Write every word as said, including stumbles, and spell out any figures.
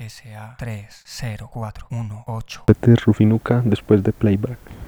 S A tres cero cuatro uno ocho. Este es Rufinuca después de playback.